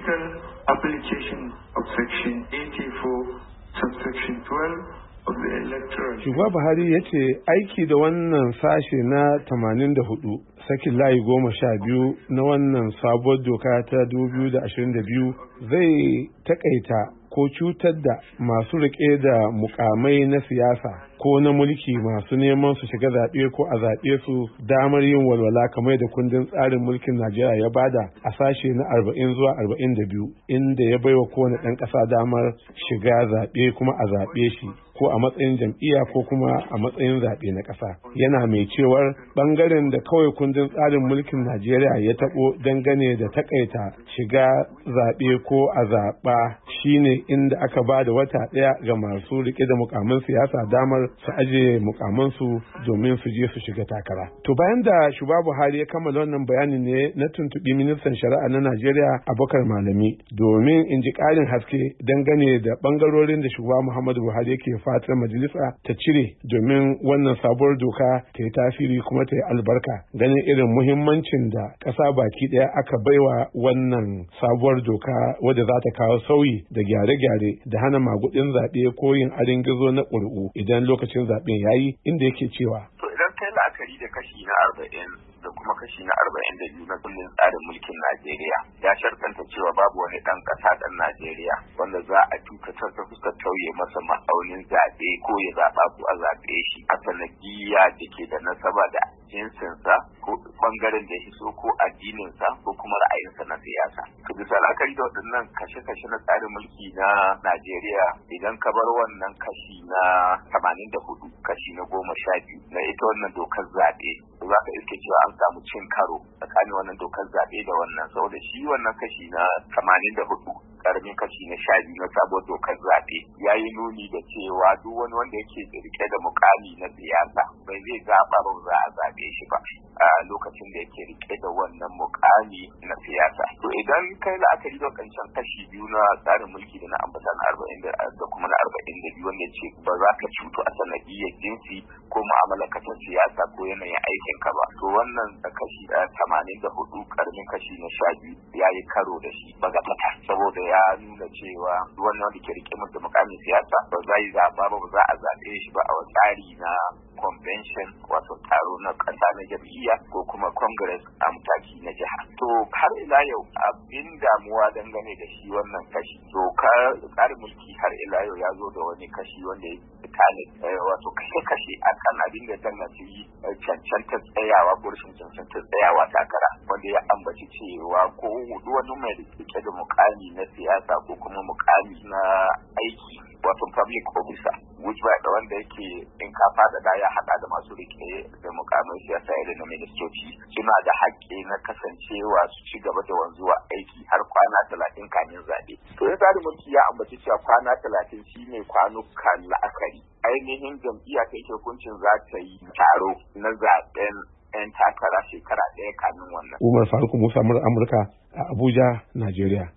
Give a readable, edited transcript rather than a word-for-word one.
critical application of Section 84, subsection 12 of the Electoral. Shugaba Buhari ya ce aiki da wannan sashe na 84 sakin layi 12 na wannan sabuwar doka ta 2022 zai takaita ko cutar da masu riƙe da mukamai na siyasa ko na mulki masu neman su shiga zaɓe ko a zaɓe su damar yin walwala kamar da kundin tsarin mulkin Najeriya ya bada a sashe na 40 zuwa 42 inda ya baiwa kowane ɗan ƙasa damar shiga zaɓe kuma a zaɓe shi ko a matsayin jam'iyya ko kuma a matsayin zaɓe na ƙasa. Yana mai cewar ɓangaren da kawai kundin tsarin mulkin Najeriya ya taɓo dangane da takaita shiga zaɓe ko a zaɓa shine inda aka ba da wata ɗaya ga masu riƙe da mukamin siyasa damar su aje mukamansu domin su je su shiga takara. To bayan da shugaba Buhari ya kammala wannan bayani ne na tuntuɓi ministan shari'a na Najeriya Abubakar Malami domin in ji ƙarin haske dangane da ɓangarorin da shugaba Muhammadu Buhari yake fatar majalisa ta cire domin wannan sabuwar doka ta yi tasiri kuma ta yi albarka ganin irin muhimmancin da ƙasa baki ɗaya aka baiwa wannan sabuwar doka wadda za ta kawo sauyi da gyare-gyare da hana magudin zaɓe ko yin arin gizo na ƙuri'u idan lokacin zaɓen ya yi inda yake cewa. To idan kai la'akari da kashi na 40 da kuma kashi na 42 na kundin tsarin mulkin Najeriya ya sharkanta cewa babu wani ɗan ƙasa ɗan Najeriya wanda za a tukatar ta fuskar tauye masa ma'aunin zaɓe ko ya zaɓa ko a zaɓe shi a sanadiyya da ke da nasaba da jinsinsa ko ɓangaren da ya so ko addininsa ko kuma ra'ayinsa na siyasa. To bisa la'akari da waɗannan kashe-kashe na tsarin mulki na Najeriya idan ka bar wannan kashi na 84 kashi na 12 na ita wannan dokar zaɓe za ka iske cewa an samu cin karo tsakanin wannan dokar zaɓe da wannan saboda shi wannan kashi na 84 karamin kashi na 12 na sabuwar dokar zaɓe ya yi nuni da cewa duk wani wanda yake rike da mukami na siyasa bai zai zaɓa ba za a zaɓe shi ba a lokacin da yake rike da wannan mukami na siyasa. To idan kai la'akari da kancan kashi biyu na tsarin mulki da na ambata na 40 da kuma na 42 wanda ce ba za ka cutu a sanadiyyar jinsi ko mu'amalar ka ta siyasa ko yanayin aikin ka ba. To wannan da kashi 84 karamin kashi na 12 ya yi karo da shi bagatata saboda ya nuna cewa wannan wanda ke rike da mukamin siyasa ba za yi zaɓa ba za a zaɓe shi ba a tsari na convention wato taro na ƙasa na jam'iyya ko kuma congress a mataki na jiha. To har ila yau abin damuwa dangane da shi wannan kashi tsarin mulki har ila yau ya zo da wani kashi wanda ya tale wato kashe-kashe a kan abin da danganci cancantar tsayawa ko rashin cancantar tsayawa takara wanda ya ambaci cewa ko wani mai rike da mukami na siyasa ko kuma mukami na aiki wato public officer which by da wanda yake in ka fada da ya hada da masu rike da mukamin siyasa irin na ministoci suna da haƙƙi na kasancewa su ci gaba da wanzuwa aiki har kwana 30 kamin zaɓe. To ya tsari mulki ya ambaci cewa kwana 30 shine kwanukan la'akari ainihin jam'iyya ta yake hukuncin za ta yi taro na zaɓen 'yan takara shekara ɗaya kamin wannan. Umar Faruk Musa Amurka a Abuja, Najeriya.